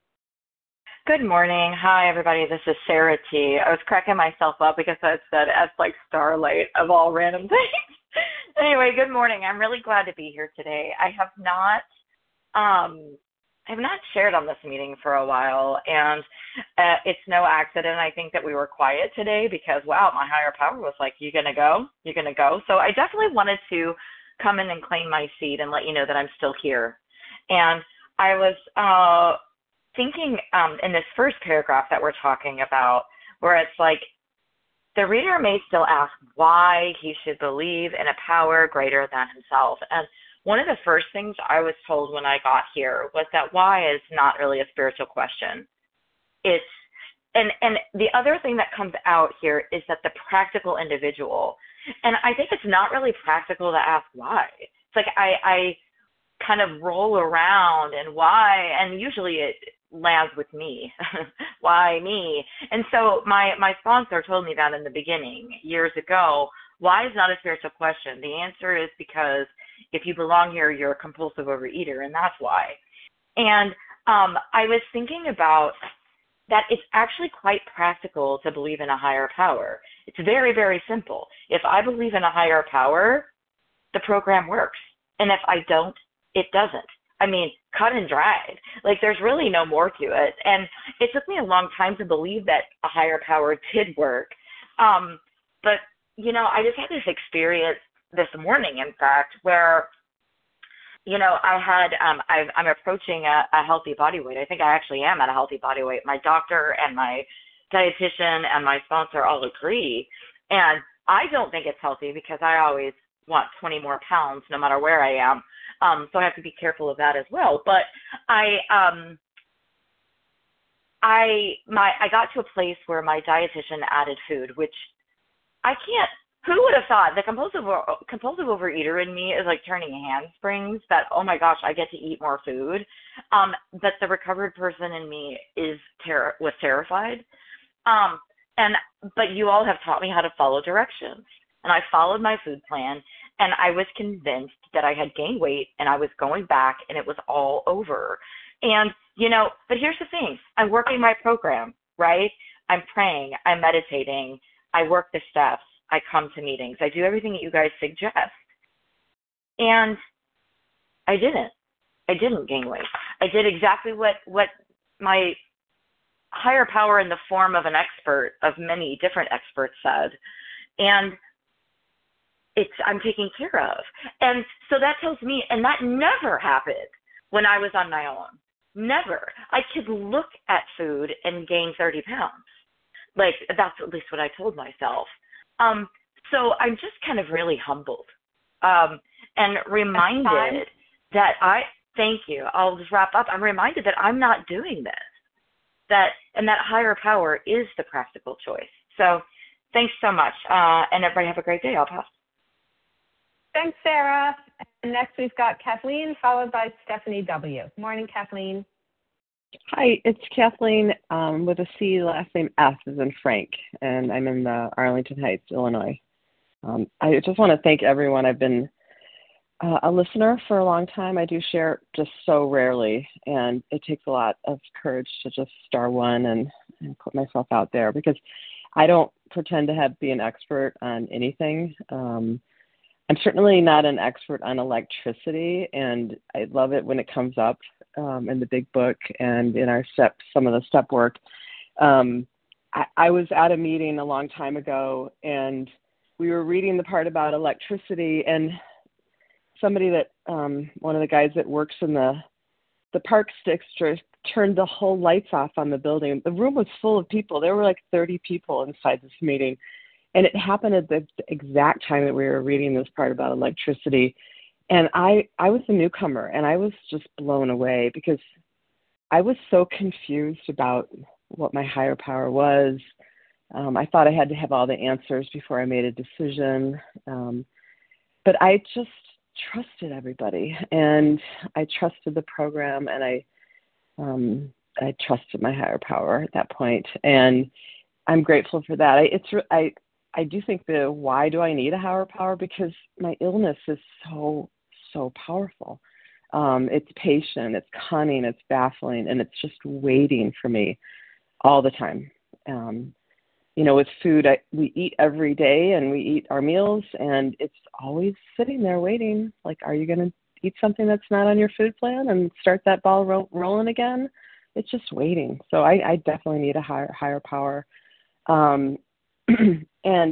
Speaker 13: Good morning. Hi, everybody. This is Sarah T. I was cracking myself up because I said S like Starlight of all random things. Anyway, good morning. I'm really glad to be here today. I have not, um, I have not shared on this meeting for a while, and uh, it's no accident. I think that we were quiet today because, wow, my higher power was like, "You gonna go? You gonna go?" So I definitely wanted to come in and claim my seat and let you know that I'm still here. And I was uh, thinking um, in this first paragraph that we're talking about, where it's like, the reader may still ask why he should believe in a power greater than himself. And one of the first things I was told when I got here was that why is not really a spiritual question. It's and and the other thing that comes out here is that the practical individual, and I think it's not really practical to ask why. It's like I, I kind of roll around and why, and usually it lands with me. Why me? And so my, my sponsor told me that in the beginning, years ago. Why is not a spiritual question? The answer is because if you belong here, you're a compulsive overeater, and that's why. And um, I was thinking about that it's actually quite practical to believe in a higher power. It's very, very simple. If I believe in a higher power, the program works. And if I don't, it doesn't. I mean, cut and dried. Like, there's really no more to it. And it took me a long time to believe that a higher power did work. Um, but, you know, I just had this experience this morning, in fact, where, you know, I had, um, I've, I'm approaching a, a healthy body weight. I think I actually am at a healthy body weight. My doctor and my dietitian and my sponsor all agree. And I don't think it's healthy because I always want twenty more pounds no matter where I am. Um, so I have to be careful of that as well. But I, um, I, my, I got to a place where my dietitian added food, which I can't. Who would have thought the compulsive compulsive overeater in me is like turning handsprings? That, oh my gosh, I get to eat more food. Um, but the recovered person in me is ter- was terrified. Um, and but you all have taught me how to follow directions, and I followed my food plan. And I was convinced that I had gained weight and I was going back and it was all over. And, you know, but here's the thing. I'm working my program, right? I'm praying. I'm meditating. I work the steps. I come to meetings. I do everything that you guys suggest. And I didn't. I didn't gain weight. I did exactly what, what my higher power in the form of an expert, of many different experts, said. And It's I'm taken care of. And so that tells me, and that never happened when I was on my own. Never. I could look at food and gain thirty pounds. Like, that's at least what I told myself. Um, so I'm just kind of really humbled um, and reminded that I, thank you, I'll just wrap up. I'm reminded that I'm not doing this. That and that higher power is the practical choice. So thanks so much. Uh, and everybody have a great day. I'll pass.
Speaker 1: Thanks, Sarah. And next we've got Kathleen, followed by Stephanie W. Morning, Kathleen.
Speaker 14: Hi, it's Kathleen um, with a C, last name F as in Frank, and I'm in uh, Arlington Heights, Illinois. Um, I just want to thank everyone. I've been uh, a listener for a long time. I do share just so rarely, and it takes a lot of courage to just star one and, and put myself out there because I don't pretend to have be an expert on anything. Um, I'm certainly not an expert on electricity, and I love it when it comes up um, in the big book and in our step, some of the step work. Um, I, I was at a meeting a long time ago, and we were reading the part about electricity, and somebody that, um, one of the guys that works in the, the Parks District turned the whole lights off on the building. The room was full of people. There were like thirty people inside this meeting. And it happened at the exact time that we were reading this part about electricity. And I, I was a newcomer, and I was just blown away because I was so confused about what my higher power was. Um, I thought I had to have all the answers before I made a decision. Um, but I just trusted everybody, and I trusted the program, and I, um, I trusted my higher power at that point. And I'm grateful for that. I, it's, I, I I do think the why do I need a higher power? Because my illness is so, so powerful. Um, it's patient, it's cunning, it's baffling, and it's just waiting for me all the time. Um, you know, with food, I, we eat every day and we eat our meals, and it's always sitting there waiting. Like, are you going to eat something that's not on your food plan and start that ball ro- rolling again? It's just waiting. So I, I definitely need a higher higher power. Um, and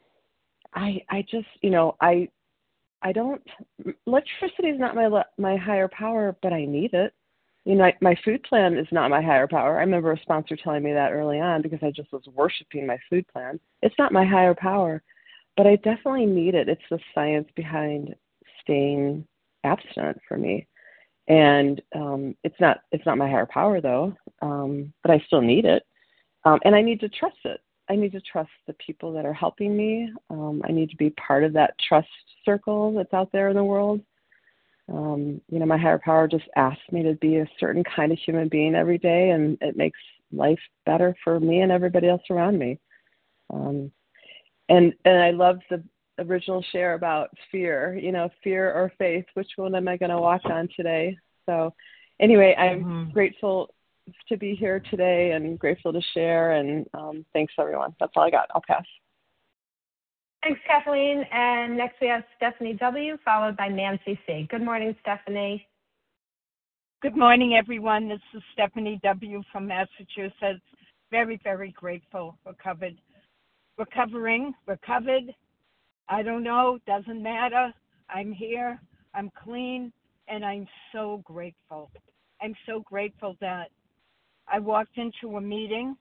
Speaker 14: I I just, you know, I I don't, electricity is not my my higher power, but I need it. You know, my food plan is not my higher power. I remember a sponsor telling me that early on because I just was worshiping my food plan. It's not my higher power, but I definitely need it. It's the science behind staying abstinent for me. And um, it's not it's not my higher power, though, um, but I still need it. Um, and I need to trust it. I need to trust the people that are helping me. Um, I need to be part of that trust circle that's out there in the world. Um, you know, my higher power just asks me to be a certain kind of human being every day, and it makes life better for me and everybody else around me. Um, and and I love the original share about fear, you know, fear or faith. Which one am I going to walk on today? So anyway, I'm mm-hmm. grateful to be here today and grateful to share. And um, thanks, everyone. That's all I got. I'll pass.
Speaker 1: Thanks, Kathleen. And next we have Stephanie W., followed by Nancy C. Good morning, Stephanie.
Speaker 15: Good morning, everyone. This is Stephanie W. from Massachusetts. Very, very grateful. Recovered. Recovering. Recovered. I don't know. Doesn't matter. I'm here. I'm clean. And I'm so grateful. I'm so grateful that I walked into a meeting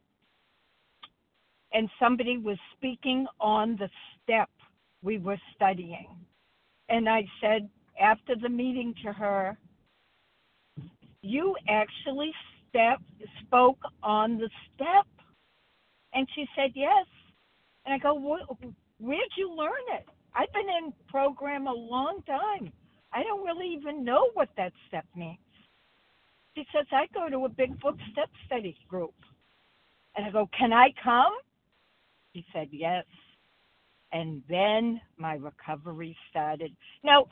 Speaker 15: and somebody was speaking on the step we were studying. And I said after the meeting to her, you actually step, spoke on the step? And she said, yes. And I go, where'd you learn it? I've been in program a long time. I don't really even know what that step means. She says, I go to a big book step study group. And I go, can I come? She said, yes. And then my recovery started. Now,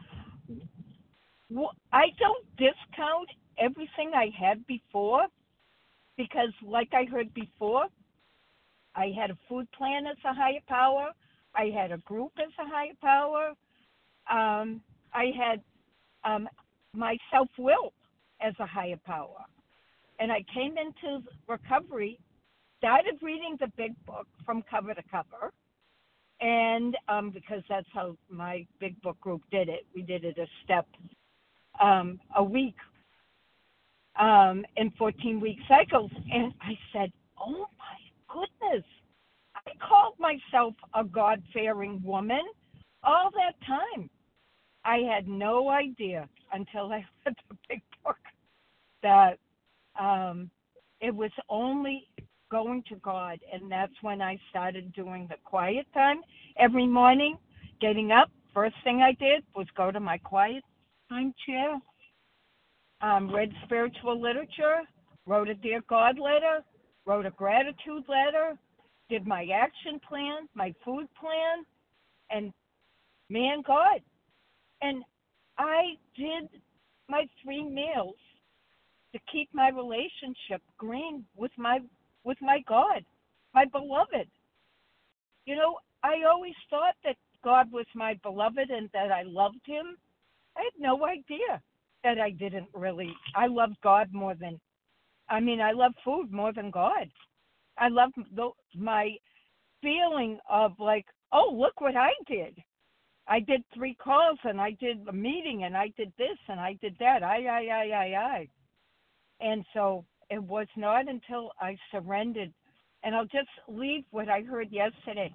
Speaker 15: I don't discount everything I had before because, like I heard before, I had a food plan as a higher power. I had a group as a higher power. Um, I had um, my self-will as a higher power. And I came into recovery, started reading the big book from cover to cover, and um, because that's how my big book group did it. We did it a step um, a week um, in fourteen-week cycles. And I said, oh, my goodness. I called myself a God-fearing woman all that time. I had no idea until I read the big book that um, it was only going to God, and that's when I started doing the quiet time every morning. Getting up, first thing I did was go to my quiet time chair, um, read spiritual literature, wrote a Dear God letter, wrote a gratitude letter, did my action plan, my food plan, and man, God. And I did my three meals to keep my relationship green with my with my God, my beloved. You know, I always thought that God was my beloved and that I loved him. I had no idea that I didn't really. I loved God more than, I mean, I love food more than God. I love the, my feeling of like, oh, look what I did. I did three calls and I did a meeting and I did this and I did that. I, I, I, I, I. And so it was not until I surrendered, and I'll just leave what I heard yesterday.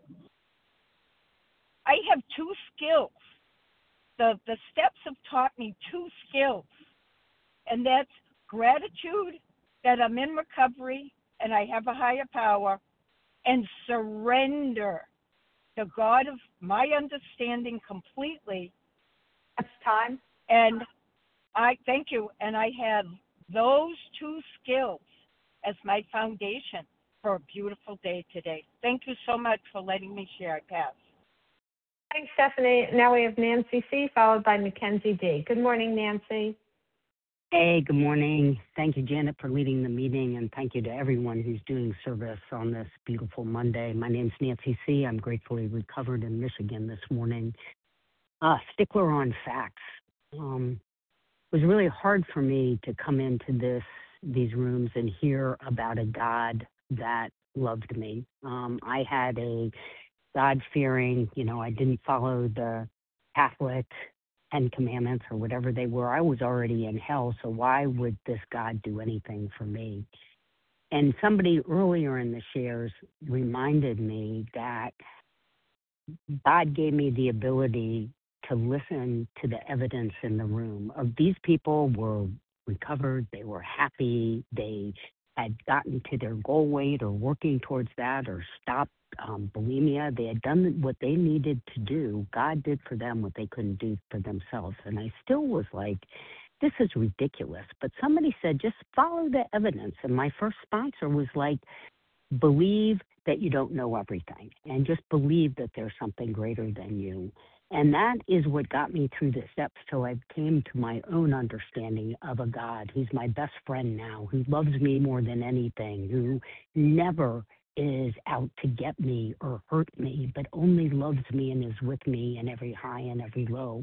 Speaker 15: I have two skills. The the steps have taught me two skills, and that's gratitude that I'm in recovery and I have a higher power, and surrender to God of my understanding completely.
Speaker 1: It's time.
Speaker 15: And I thank you, and I have those two skills as my foundation for a beautiful day today. Thank you so much for letting me share. I pass.
Speaker 1: Thanks, Stephanie. Now we have Nancy C., followed by Mackenzie D. Good morning, Nancy.
Speaker 16: Hey, good morning. Thank you, Janet, for leading the meeting, and thank you to everyone who's doing service on this beautiful Monday. My name's Nancy C. I'm gratefully recovered in Michigan this morning. Uh, stickler on facts. Um, it was really hard for me to come into this these rooms and hear about a God that loved me. Um, I had a God-fearing, you know, I didn't follow the Catholic Ten Commandments or whatever they were. I was already in hell, so why would this God do anything for me? And somebody earlier in the shares reminded me that God gave me the ability to listen to the evidence in the room. Of these people were recovered, they were happy, they had gotten to their goal weight or working towards that or stopped um, bulimia. They had done what they needed to do. God did for them what they couldn't do for themselves. And I still was like, this is ridiculous. But somebody said, just follow the evidence. And my first sponsor was like, believe that you don't know everything and just believe that there's something greater than you. And that is what got me through the steps till I came to my own understanding of a God who's my best friend now, who loves me more than anything, who never is out to get me or hurt me, but only loves me and is with me in every high and every low.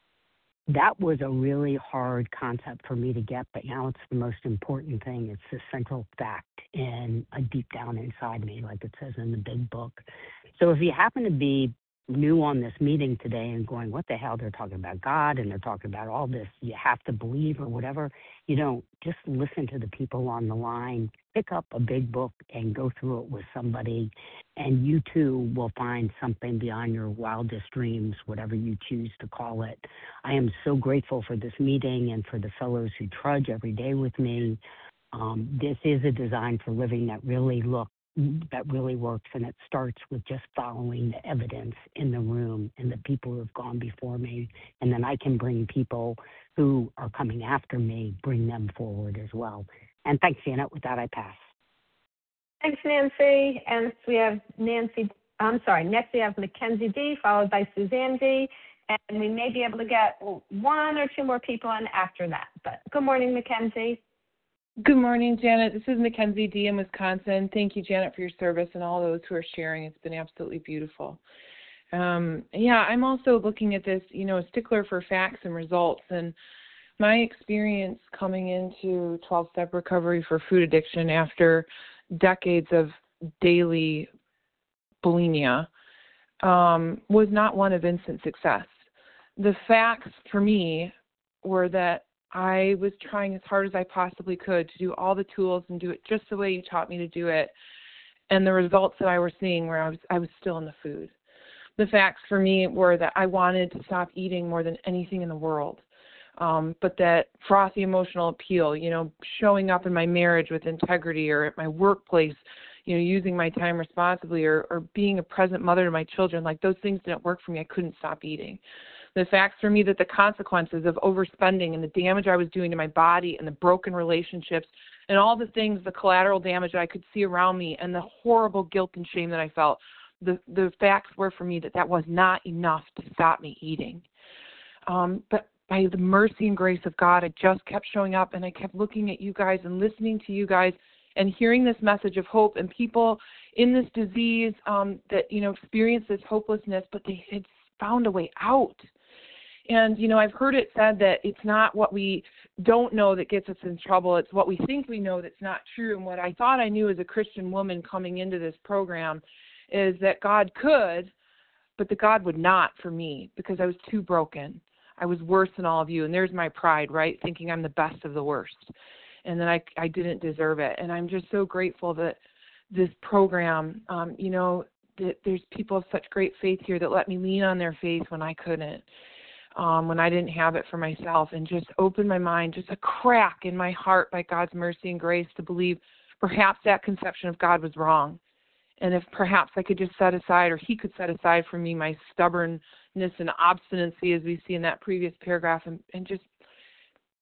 Speaker 16: That was a really hard concept for me to get, but now it's the most important thing. It's the central fact and a deep down inside me, like it says in the big book. So if you happen to be new on this meeting today and going, what the hell, they're talking about God and they're talking about all this, you have to believe or whatever, you don't. Just listen to the people on the line, pick up a big book and go through it with somebody, and you too will find something beyond your wildest dreams, whatever you choose to call it. I am so grateful for this meeting and for the fellows who trudge every day with me. Um, this is a design for living that really look that really works, and it starts with just following the evidence in the room and the people who have gone before me, and then I can bring people who are coming after me, bring them forward as well. And thanks, Janet. With that, I pass.
Speaker 1: Thanks, Nancy. And we have Nancy, I'm sorry, next we have Mackenzie D., followed by Suzanne D., and we may be able to get one or two more people in after that. But good morning, Mackenzie.
Speaker 17: Good morning, Janet. This is Mackenzie D. in Wisconsin. Thank you, Janet, for your service and all those who are sharing. It's been absolutely beautiful. Um, yeah, I'm also looking at this, you know, a stickler for facts and results. And my experience coming into twelve-step recovery for food addiction after decades of daily bulimia um, was not one of instant success. The facts for me were that I was trying as hard as I possibly could to do all the tools and do it just the way you taught me to do it. And the results that I was seeing were I was, I was still in the food. The facts for me were that I wanted to stop eating more than anything in the world. Um, but that frothy emotional appeal, you know, showing up in my marriage with integrity or at my workplace, you know, using my time responsibly or, or being a present mother to my children, like those things didn't work for me. I couldn't stop eating. The facts for me that the consequences of overspending and the damage I was doing to my body and the broken relationships and all the things, the collateral damage that I could see around me and the horrible guilt and shame that I felt, the, the facts were for me that that was not enough to stop me eating. Um, but by the mercy and grace of God, I just kept showing up and I kept looking at you guys and listening to you guys and hearing this message of hope and people in this disease um, that, you know, experience this hopelessness, but they had found a way out. And, you know, I've heard it said that it's not what we don't know that gets us in trouble. It's what we think we know that's not true. And what I thought I knew as a Christian woman coming into this program is that God could, but that God would not for me because I was too broken. I was worse than all of you. And there's my pride, right? Thinking I'm the best of the worst. And that I, I didn't deserve it. And I'm just so grateful that this program, um, you know, that there's people of such great faith here that let me lean on their faith when I couldn't. Um, when I didn't have it for myself, and just open my mind, just a crack in my heart by God's mercy and grace to believe perhaps that conception of God was wrong. And if perhaps I could just set aside, or he could set aside for me my stubbornness and obstinacy, as we see in that previous paragraph, and, and just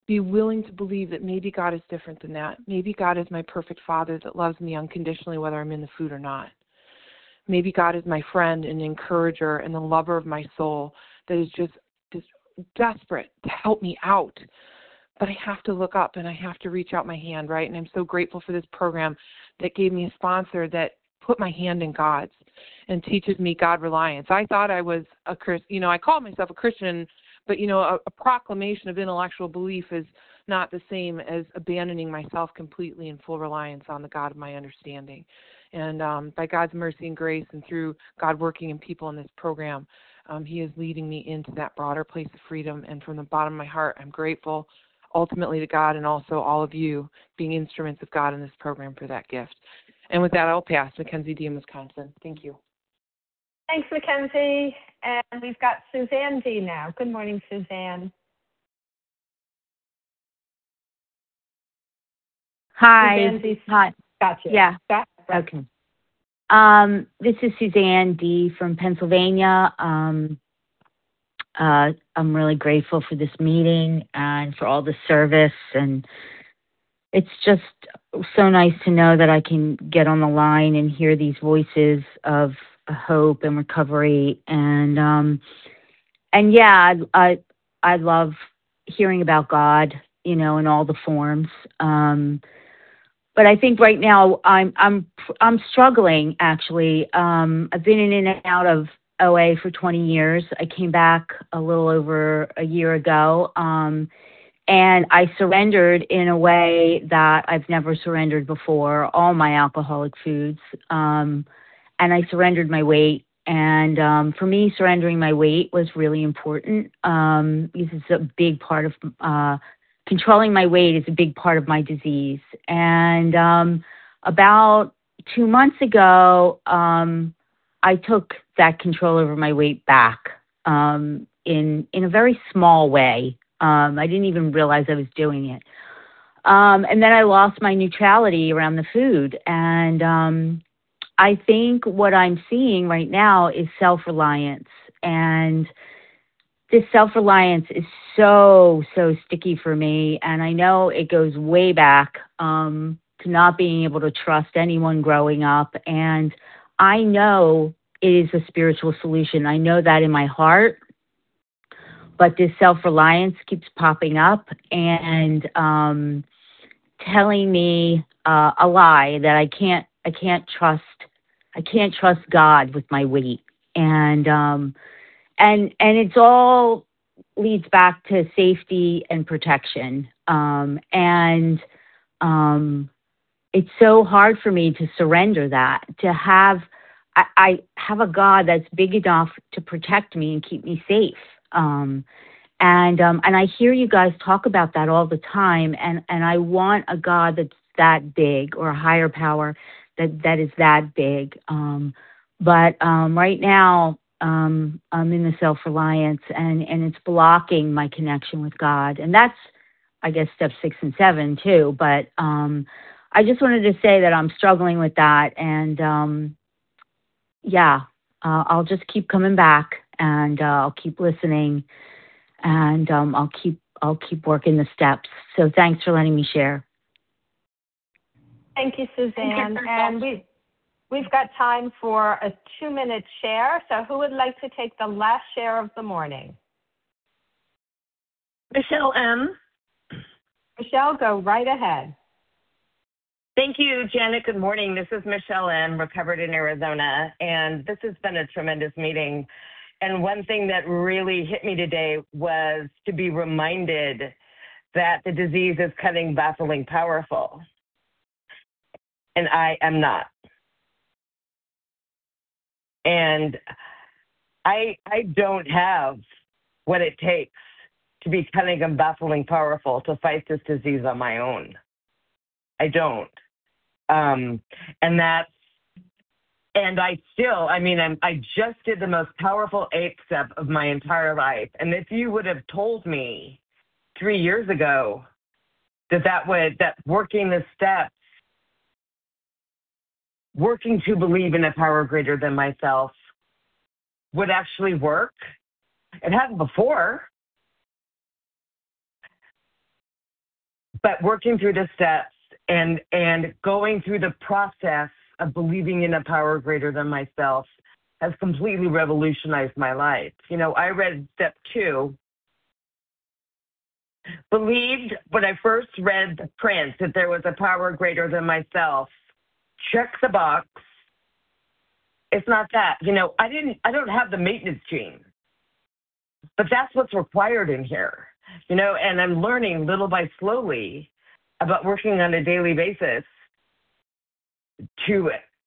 Speaker 17: be willing to believe that maybe God is different than that. Maybe God is my perfect Father that loves me unconditionally whether I'm in the food or not. Maybe God is my friend and encourager and the lover of my soul that is just, just desperate to help me out. But I have to look up and I have to reach out my hand, right? And I'm so grateful for this program that gave me a sponsor that put my hand in God's and teaches me God reliance. I thought I was a Christian, you know, I called myself a Christian, but, you know, a, a proclamation of intellectual belief is not the same as abandoning myself completely in full reliance on the God of my understanding. And um, by God's mercy and grace and through God working in people in this program, um, he is leading me into that broader place of freedom. And from the bottom of my heart, I'm grateful ultimately to God and also all of you being instruments of God in this program for that gift. And with that, I'll pass. Mackenzie D. in Wisconsin. Thank you.
Speaker 1: Thanks, Mackenzie. And we've got Suzanne D. now. Good morning, Suzanne.
Speaker 18: Hi.
Speaker 1: Suzanne D.
Speaker 18: Hi.
Speaker 1: Gotcha.
Speaker 18: Yeah.
Speaker 1: Got, right.
Speaker 18: Okay. Um, this is Suzanne D. from Pennsylvania. Um, uh, I'm really grateful for this meeting and for all the service. And it's just so nice to know that I can get on the line and hear these voices of hope and recovery. And, um, and yeah, I, I, I love hearing about God, you know, in all the forms. Um, But I think right now I'm I'm I'm struggling actually. Um, I've been in and out of O A for twenty years. I came back a little over a year ago, um, and I surrendered in a way that I've never surrendered before. All my alcoholic foods, um, and I surrendered my weight. And um, for me, surrendering my weight was really important um, because it's a big part of. Uh, Controlling my weight is a big part of my disease. And um, about two months ago, um, I took that control over my weight back um, in in a very small way. Um, I didn't even realize I was doing it. Um, and then I lost my neutrality around the food. And um, I think what I'm seeing right now is self-reliance. And this self-reliance is so, so sticky for me. And I know it goes way back um, to not being able to trust anyone growing up. And I know it is a spiritual solution. I know that in my heart. But this self-reliance keeps popping up and um, telling me uh, a lie that I can't, I can't trust, I can't trust God with my weight. And, um, And and it's all leads back to safety and protection. Um, and um, it's so hard for me to surrender that, to have, I, I have a God that's big enough to protect me and keep me safe. Um, and um, and I hear you guys talk about that all the time. And, and I want a God that's that big, or a higher power that, that is that big. Um, but um, right now, Um, I'm in the self-reliance, and, and it's blocking my connection with God. And that's, I guess, step six and seven, too. But um, I just wanted to say that I'm struggling with that. And, um, yeah, uh, I'll just keep coming back, and uh, I'll keep listening, and um, I'll keep I'll keep working the steps. So thanks for letting me share.
Speaker 1: Thank you, Suzanne. And we, we've got time for a two-minute share. So who would like to take the last share of the morning?
Speaker 19: Michelle M.
Speaker 1: Michelle, go right ahead.
Speaker 19: Thank you, Janet. Good morning. This is Michelle M., recovered in Arizona, and this has been a tremendous meeting. And one thing that really hit me today was to be reminded that the disease is cunning, baffling, powerful. And I am not. And I I don't have what it takes to be cunning and baffling, powerful to fight this disease on my own. I don't. Um, and that's, and I still, I mean, I'm, I just did the most powerful eighth step of my entire life. And if you would have told me three years ago that that would, that working the steps, working to believe in a power greater than myself would actually work, it hadn't before. but working through the steps and and going through the process of believing in a power greater than myself has completely revolutionized my life. You know, I read step two, believed when I first read the print that there was a power greater than myself. Check the box. It's not that. You know, I didn't I don't have the maintenance gene. But that's what's required in here. You know, and I'm learning little by slowly about working on a daily basis to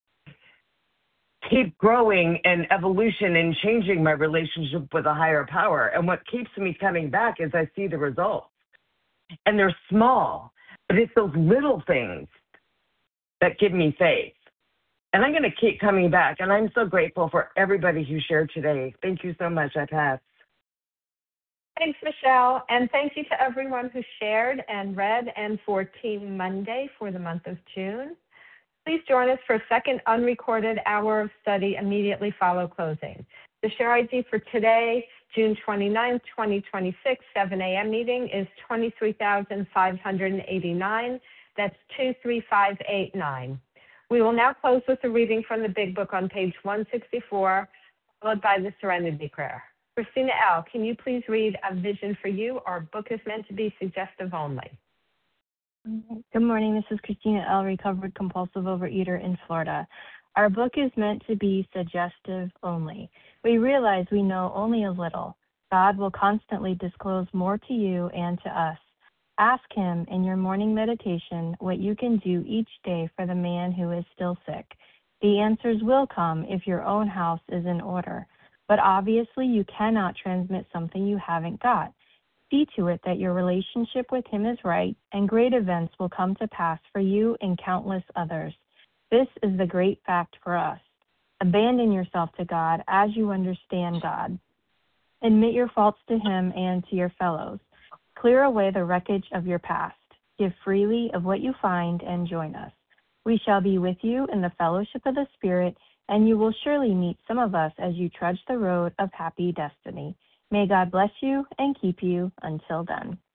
Speaker 19: keep growing and evolution and changing my relationship with a higher power. And what keeps me coming back is I see the results. And they're small, but it's those little things that give me faith. And I'm going to keep coming back. And I'm so grateful for everybody who shared today. Thank you so much. I pass.
Speaker 1: Thanks, Michelle. And thank you to everyone who shared and read and for Team Monday for the month of June. Please join us for a second unrecorded hour of study immediately follow closing. The share I D for today, June twenty-ninth, twenty twenty-six, seven a.m. meeting is twenty-three thousand five hundred eighty-nine. That's two three five eight nine. We will now close with a reading from the Big Book on page one sixty-four, followed by the Serenity Prayer. Christina L., can you please read A Vision for You? Our book is meant to be suggestive only.
Speaker 20: Good morning. This is Christina L., recovered compulsive overeater in Florida. Our book is meant to be suggestive only. We realize we know only a little. God will constantly disclose more to you and to us. Ask Him in your morning meditation what you can do each day for the man who is still sick. The answers will come if your own house is in order. But obviously, you cannot transmit something you haven't got. See to it that your relationship with Him is right, and great events will come to pass for you and countless others. This is the great fact for us. Abandon yourself to God as you understand God. Admit your faults to Him and to your fellows. Clear away the wreckage of your past. Give freely of what you find and join us. We shall be with you in the fellowship of the Spirit, and you will surely meet some of us as you trudge the road of happy destiny. May God bless you and keep you until then.